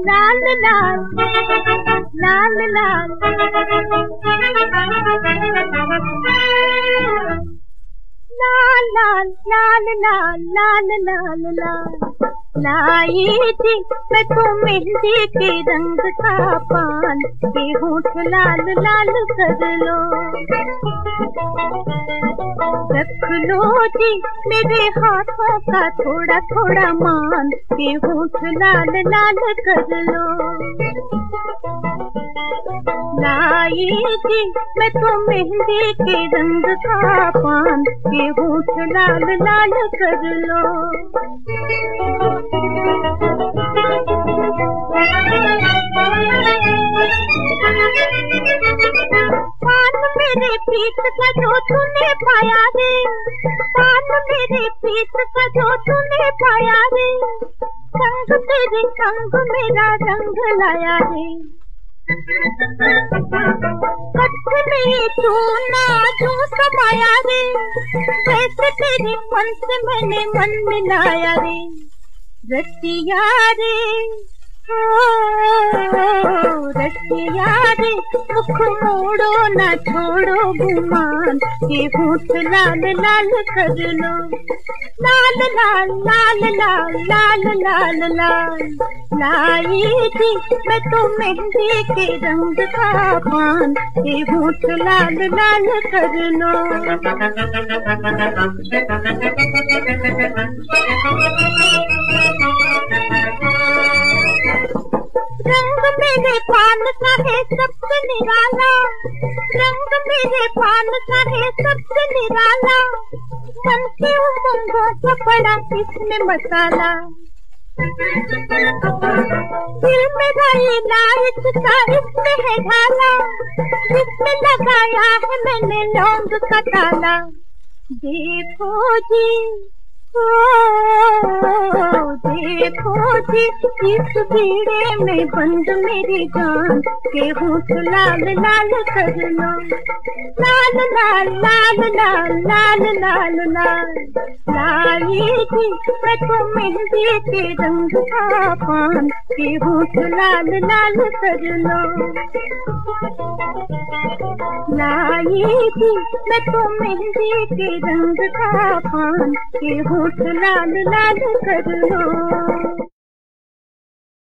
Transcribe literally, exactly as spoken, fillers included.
लाल लाल लाल लाल लाल लाल लाल लाल लाल लाल लाल लाई थी मैं तो मेहंदी के रंग का पान के होठ लाल लाल कर लो, रख लो जी मेरे हाथों का थोड़ा थोड़ा मान के होठ लाल लाल कर लो। लाई थी मैं तो मेहंदी के रंग का पान के होठ लाल लाल कर लो। पान मेरे प्रीत का जो तूने पाया रे, पान मेरे प्रीत का जो तूने पाया रे, संग तेरे संग मेरा रंग लाया रे। कच्छ में तू ना जो समाया रे, वैसे तेरे मन से मैंने मन मिलाया रे। रसिया रे रसिया रे मुख मोड़ो ना छोड़ो गुमान के होठ लाल लाल कर लो। लाल लाल लाल लाल लाल लाल लाल लाई थी मैं तो मेहंदी के रंग का पान के होठ लाल लाल कर लो। रंग मेरे पान का है सबसे निराला, रंग मेरे पान का है सबसे निराला, मन के उमंगों का पड़ा इसमें मसाला। दिल मेरा ये लाइट का इसमें है ढाला, जिसमें लगाया है मैंने लौंग का ताला। देखो जी ओ देखो जी इस भीड़े में बंद मेरी जान के होठ लाल लाल कर लो। लाल लाल लाल लाल लाल लाल लाल लाई थी मैं तो मेहंदी के रंग का पान के होठ लाल लाल कर लो। लाई थी मैं तो मेहंदी के रंग का पान के होठ लाल लाल कर लो।